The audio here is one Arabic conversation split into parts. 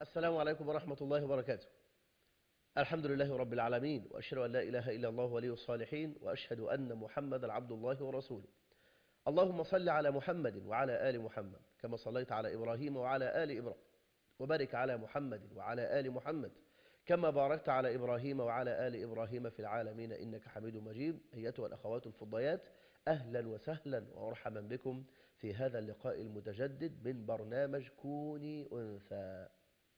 السلام عليكم ورحمة الله وبركاته. الحمد لله رب العالمين، وأشهد أن لا إله إلا الله ولي الصالحين، وأشهد أن محمدا عبد الله ورسوله. اللهم صل على محمد وعلى آل محمد كما صليت على إبراهيم وعلى آل إبراهيم، وبارك على محمد وعلى آل محمد كما باركت على إبراهيم وعلى آل إبراهيم في العالمين إنك حميد مجيد. أيتها الأخوات الفضيات، أهلا وسهلا ومرحبا بكم في هذا اللقاء المتجدد من برنامج كوني أنثى.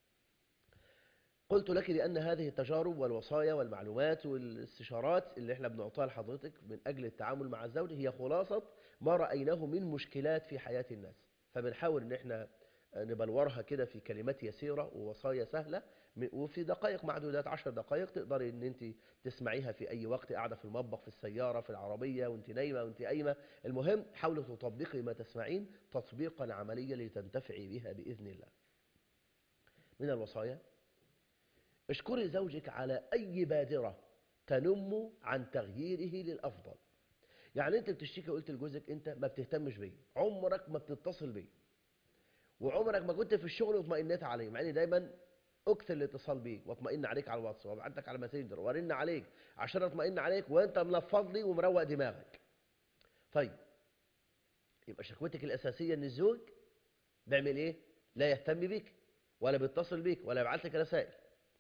قلت لك لأن هذه التجارب والوصايا والمعلومات والاستشارات اللي احنا بنعطيها لحضرتك من أجل التعامل مع الزوج هي خلاصة ما رأيناه من مشكلات في حياة الناس، فبنحاول ان احنا نبلورها كده في كلمات يسيرة ووصايا سهلة، وفي دقائق معدودات 10 دقائق تقدري ان انت تسمعيها في اي وقت، قاعدة في المطبخ، في السيارة، في العربية، وانت نايمة، وانت قايمة. المهم حاولي تطبقي ما تسمعين تطبيقا عمليا لتنتفعي بها بإذن الله. من الوصايا: اشكري زوجك على أي بادرة تنم عن تغييره للأفضل. يعني أنت بتشتكي قلت لجوزك أنت ما بتهتمش بيه، عمرك ما بتتصل بيه، وعمرك ما كنت في الشغل واطمئنيت عليه، مع إني دايما أكثر الاتصال بيك واطمئن عليك على الواتس وابعت لك على ماسنجر وارن عليك عشان اطمئن عليك، وأنت منفض لي ومروق دماغك. طيب، يبقى شكوتك الأساسية إن الزوج بيعمل إيه؟ لا يهتم بيك ولا بيتصل بيك ولا يبعت لك رسائل.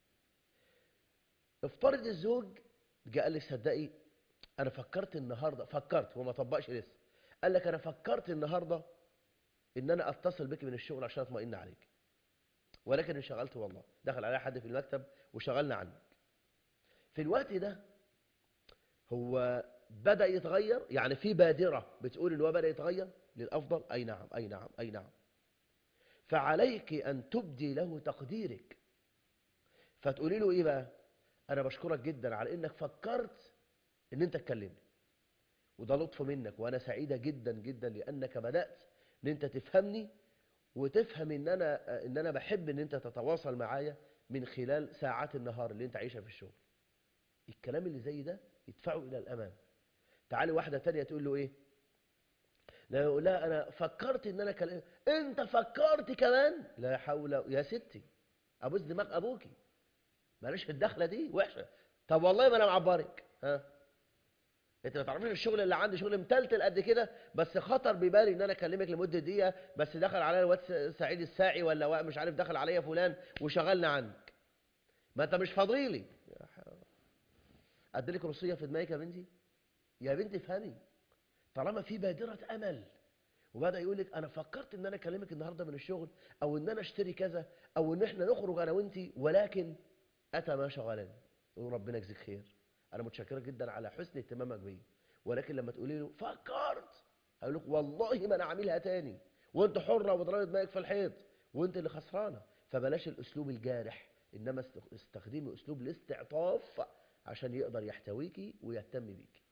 افترض الزوج جاء قال لك صدقي انا فكرت النهارده، فكرت وما طبقش لسه، قال لك انا فكرت النهارده ان انا اتصل بك من الشغل عشان اطمئن عليك، ولكن انشغلت والله، دخل عليا حد في المكتب وشغلنا عنك. في الوقت ده هو بدأ يتغير، يعني في بادرة بتقول ان هو بدأ يتغير للأفضل. أي نعم، أي نعم، أي نعم. فعليك أن تبدي له تقديرك، فتقولي له إيه بقى؟ أنا بشكرك جدا على إنك فكرت إن أنت تكلمني، وده لطف منك، وأنا سعيدة جدا جدا لأنك بدأت إن أنت تفهمني وتفهم إن أنا بحب إن أنت تتواصل معايا من خلال ساعات النهار اللي أنت عايشها في الشغل. الكلام اللي زي ده يدفعه إلى الأمام. تعالي واحدة تانية تقول له إيه؟ لا، يقول لها أنا فكرت إن أنا كلام. أنت فكرت كمان؟ لا حول يا ستي، أبوس دماغ أبوكي، ماليش الدخلة دي وحشة. طب والله ما أنا معبرك. ها، انت ما تعرفيش الشغل اللي عندي شغل متلتل قد كده، بس خطر ببالي ان انا اكلمك لمده دقيقه، بس دخل عليا الواد سعيد الساعي ولا مش عارف دخل عليا فلان وشغلنا عنك، ما انت مش فاضيلي. اديلك روسيه في دماغك يا بنتي؟ يا بنتي افهمي، طالما في بادره امل وبدا يقول لك انا فكرت ان انا اكلمك النهارده من الشغل، او ان انا اشتري كذا، او ان احنا نخرج انا وانتي، ولكن اتى ما شغلني، يقول ربنا يجزيك خير، انا متشكره جدا على حسن اهتمامك بيا، ولكن لما تقولي له فكرت، هيقول لك والله ما انا عاملها تاني، وانت حره وضربت دماغك في الحيط، وانت اللي خسرانه. فبلاش الاسلوب الجارح، انما استخدمي اسلوب الاستعطاف عشان يقدر يحتويكي ويهتم بيكي.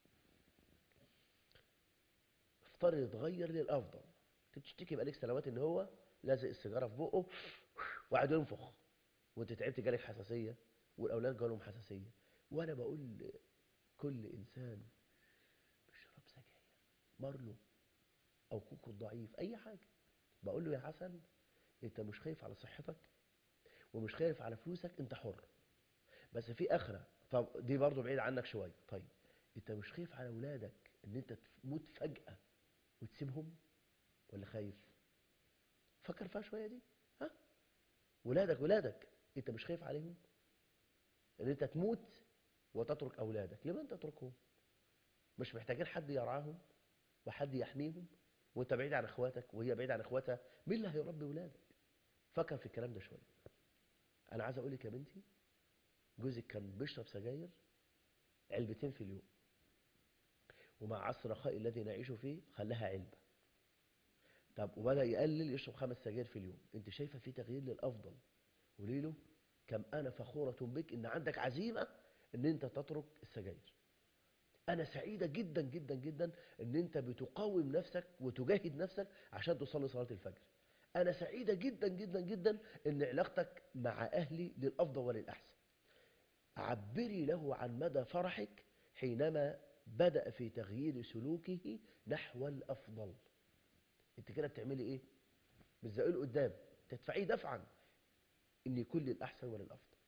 افترض يتغير للافضل. تشتكي بقالك سنوات ان هو لازق السيجاره في بقه وقاعد ينفخ، وانت تعبت جالك حساسيه، والاولاد جالهم حساسيه. وانا بقول لكل انسان بيشرب سجاير، مارلو او كوكو الضعيف، اي حاجه، بقول له يا حسن انت مش خايف على صحتك ومش خايف على فلوسك، انت حر، بس في اخره. طب دي برضو بعيد عنك شويه. طيب انت مش خايف على اولادك ان انت تموت فجاه وتسيبهم، ولا خايف؟ فكر فيها شويه دي. ها، ولادك انت مش خايف عليهم ان انت تموت وتترك اولادك؟ لمن تتركهم؟ مش محتاجين حد يرعاهم وحد يحميهم، وانت بعيد عن اخواتك وهي بعيد عن اخواتها، مين اللي هيربي ولادك؟ فكر في الكلام ده شويه. انا عايز اقول لك يا بنتي، جوزك كان بيشرب سجاير علبتين في اليوم، ومع عصر الرخاء الذي نعيش فيه خلاها علبه. طب وبدا يقلل يشرب 5 سجاير في اليوم. انت شايفه في تغيير للافضل؟ قولي له كم انا فخوره بك ان عندك عزيمه ان انت تترك السجاير. أنا سعيدة جدا جدا جدا إن أنت بتقاوم نفسك وتجاهد نفسك عشان تصلي صلاة الفجر. أنا سعيدة جدا جدا جدا إن علاقتك مع أهلي للأفضل وللأحسن. عبري له عن مدى فرحك حينما بدأ في تغيير سلوكه نحو الأفضل. أنت كده بتعملي إيه؟ بتزقيه لقدام، تدفعيه دفعا. إن يكون للأحسن وللأفضل.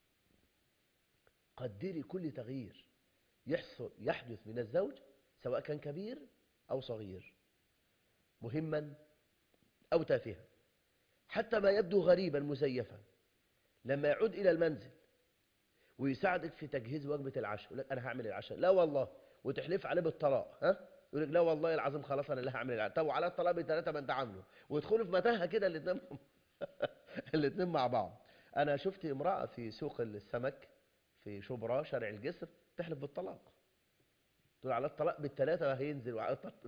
قدري كل تغيير يحدث من الزوج، سواء كان كبير أو صغير، مهما أو تافها، حتى ما يبدو غريبا مزيفا، لما يعود إلى المنزل ويساعدك في تجهيز وجبة العشاء، يقول لك أنا هعمل العشاء، لا والله، وتحلف عليه بالطلاق، يقول لك لا والله العظيم خلاص أنا اللي هعمل العشاء، طب وعلى الطلاق ب3 ما أنت عامله، ويدخلوا في متاهة كده الاثنين الاثنين مع بعض. أنا شفت امرأة في سوق السمك في شبرا شارع الجسر تحلف بالطلاق، تقول على الطلاق ب3 هينزل وعلى الطلاق.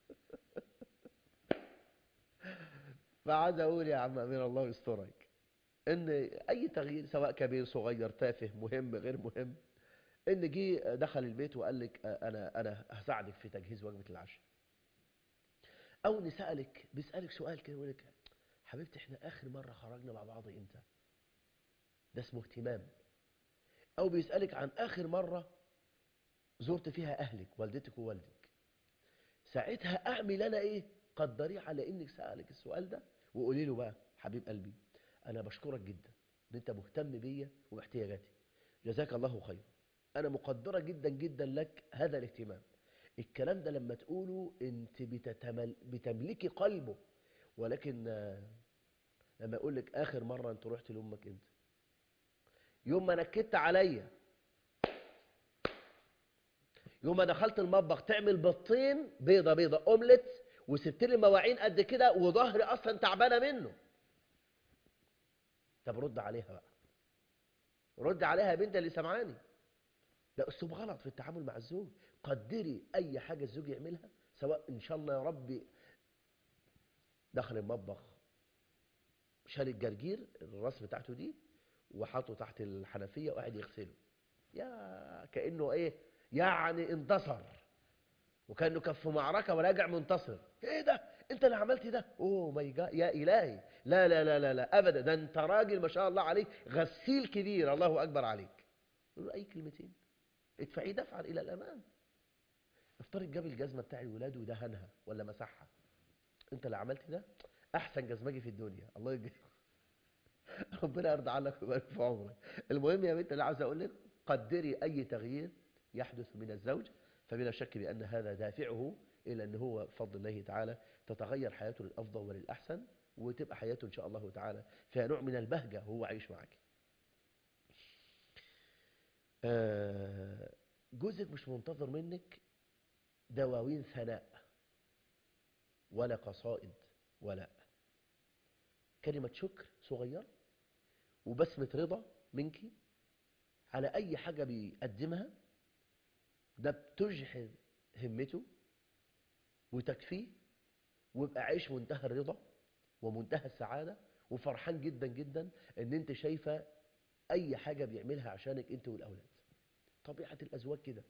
فعايز أقول يا عم أمير الله يسترك إن أي تغيير سواء كبير صغير تافه مهم غير مهم، إن جه دخل البيت وقال لك أنا هساعدك في تجهيز وجبة العشاء، أو بيسألك سؤال كده، يقول لك حبيبتي إحنا آخر مرة خرجنا مع بعض إمتى؟ ده اسمه اهتمام. أو بيسألك عن آخر مرة زرت فيها أهلك والدتك ووالدك، ساعتها أعمل أنا إيه؟ قدريه على إنك سألك السؤال ده، وقولي له بقى حبيب قلبي أنا بشكرك جدا إن أنت مهتم بيا وباحتياجاتي، جزاك الله خير، أنا مقدرة جدا جدا لك هذا الاهتمام. الكلام ده لما تقوله أنت بتملكي قلبه. ولكن لما يقول لك آخر مرة أنت رحت لأمك إمتى؟ يوم ما نكدت عليا، يوم ما دخلت المطبخ تعمل بيضتين، بيضة أومليت، وسبت لي مواعين قد كده وظهري أصلا تعبانة منه. طب رد عليها بقى، رد عليها يا بنت اللي سمعاني. ده أسلوب غلط في التعامل مع الزوج. قدري أي حاجة الزوج يعملها، سواء إن شاء الله يا ربي دخل المطبخ شال الجرجير الراس بتاعته دي وحطه تحت الحنفية وقاعد يغسله، يا كأنه إيه يعني انتصر، وكأنه كان في معركة وراجع منتصر. إيه ده؟ أنت اللي عملت ده؟ أوه ماي جاد يا إلهي، لا لا لا لا لا أبدا، ده أنت راجل ما شاء الله عليك، غسيل كبير، الله أكبر عليك. يقول له أي كلمتين ادفعي دفعا إلى الأمام. افترض جاب الجزمة بتاع الولاد ودهنها ولا مسحها، أنت اللي عملت ده؟ أحسن جزمجي في الدنيا، الله يجزيك. ربنا يرضى عنك ويبارك في عمرك. المهم يا بنت اللي عاوز أقول لك، قدري أي تغيير يحدث من الزوج، فبلا شك بأن هذا دافعه إلى أن هو بفضل الله تعالى تتغير حياته للأفضل وللأحسن، وتبقى حياته إن شاء الله تعالى فيها نوع من البهجة وهو عايش معك. جوزك مش منتظر منك دواوين ثناء ولا قصائد، ولا كلمة شكر صغيرة وبسمة رضا منك على أي حاجة بيقدمها، ده بتجحر همته وتكفيه، ويبقى عايش منتهى الرضا ومنتهى السعادة وفرحان جدا جدا ان انت شايفة اي حاجة بيعملها عشانك انت والأولاد. طبيعة الأزواج كده،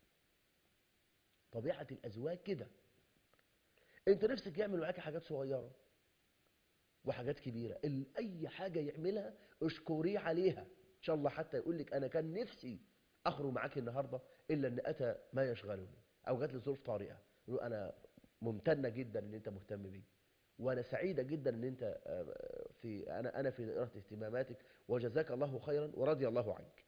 طبيعة الأزواج كده. انت نفسك يعمل معاك حاجات صغيرة وحاجات كبيرة، أي حاجة يعملها اشكريه عليها. إن شاء الله حتى يقول لك أنا كان نفسي أخرج معاك النهاردة إلا أن أتى ما يشغلني أو جات لي ظروف طارئة، يقول أنا ممتنة جدا أن أنت مهتم بي، وأنا سعيدة جدا أن أنت أنا في دائرة اهتماماتك، وجزاك الله خيرا ورضي الله عنك.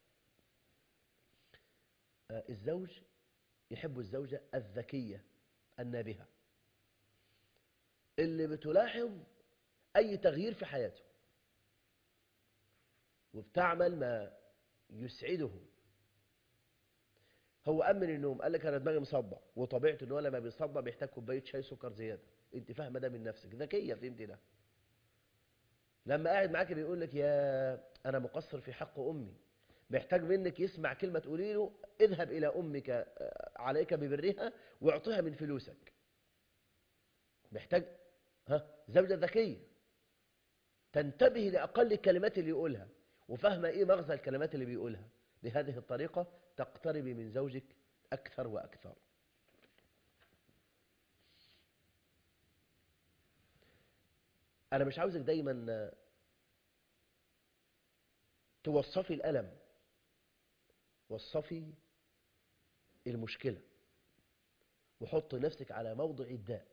الزوج يحب الزوجة الذكية النابهة اللي بتلاحظ أي تغيير في حياته وبتعمل ما يسعده. هو قام من النوم قال لك أنا دماغي مصدع، وطبيعته إن هو لما بيصدع بيحتاج كوباية شاي سكر زيادة، أنت فاهمة ده من نفسك، ذكية فهمت ده. لما قاعد معاك بيقول لك يا أنا مقصر في حق أمي، محتاج منك يسمع كلمة تقولي له اذهب إلى أمك عليك ببرها واعطيها من فلوسك. محتاج زوجة ذكية تنتبه لأقل الكلمات اللي يقولها وفاهمة إيه مغزى الكلمات اللي بيقولها. بهذه الطريقة تقتربي من زوجك أكثر وأكثر. أنا مش عاوزك دايما توصفي الألم، وصفي المشكلة وحط نفسك على موضع الداء.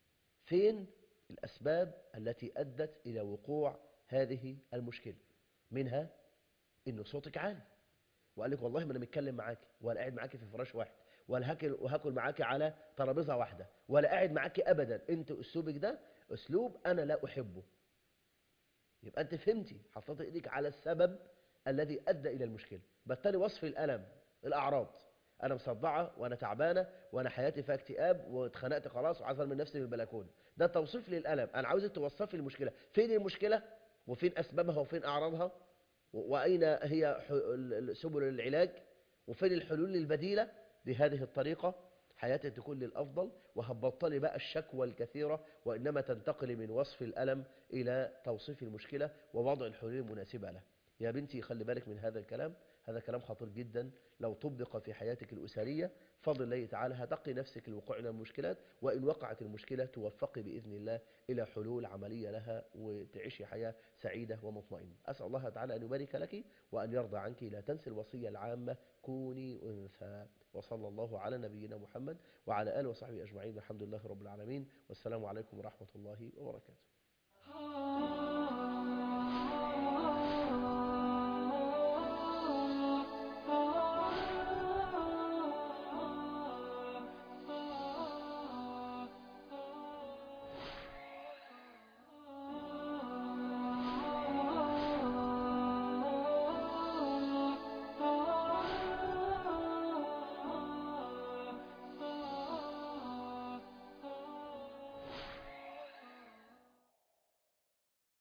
فين الأسباب التي أدت إلى وقوع هذه المشكلة؟ منها إن صوتك عالي، وقال لك والله ما أنا متكلم معاكي ولا قاعد معاكي في فراش واحد ولا هاكل معاكي على ترابيزة واحدة ولا قاعد معاكي أبدا، أنت أسلوبك ده أسلوب أنا لا أحبه. يبقى أنت فهمتي، حطيت إيديك على السبب الذي أدى إلى المشكلة. بالتالي وصف الألم الأعراض: أنا مصدعة وأنا تعبانة وأنا حياتي فيها اكتئاب واتخنقت خلاص وعايز ارمي نفسي من البلكونة، ده توصيف للألم. أنا عاوزك توصفي المشكلة، فين المشكلة وفين أسبابها وفين أعراضها وأين هي سبل العلاج وفين الحلول البديلة. بهذه الطريقة حياتك تكون للأفضل، وهتبطلي بقى الشكوى الكثيرة، وإنما تنتقلي من وصف الألم إلى توصيف المشكلة ووضع الحلول المناسبة له. يا بنتي خلي بالك من هذا الكلام، هذا كلام خطير جدا. لو طبق في حياتك الأسرية فضل الله تعالى هتقي نفسك الوقوع من المشكلات، وإن وقعت المشكلة توفقي بإذن الله إلى حلول عملية لها وتعيشي حياة سعيدة ومطمئنة. أسأل الله تعالى أن يبارك لك وأن يرضى عنك. لا تنسي الوصية العامة: كوني أنثى. وصلى الله على نبينا محمد وعلى آله وصحبه أجمعين، والحمد لله رب العالمين، والسلام عليكم ورحمة الله وبركاته.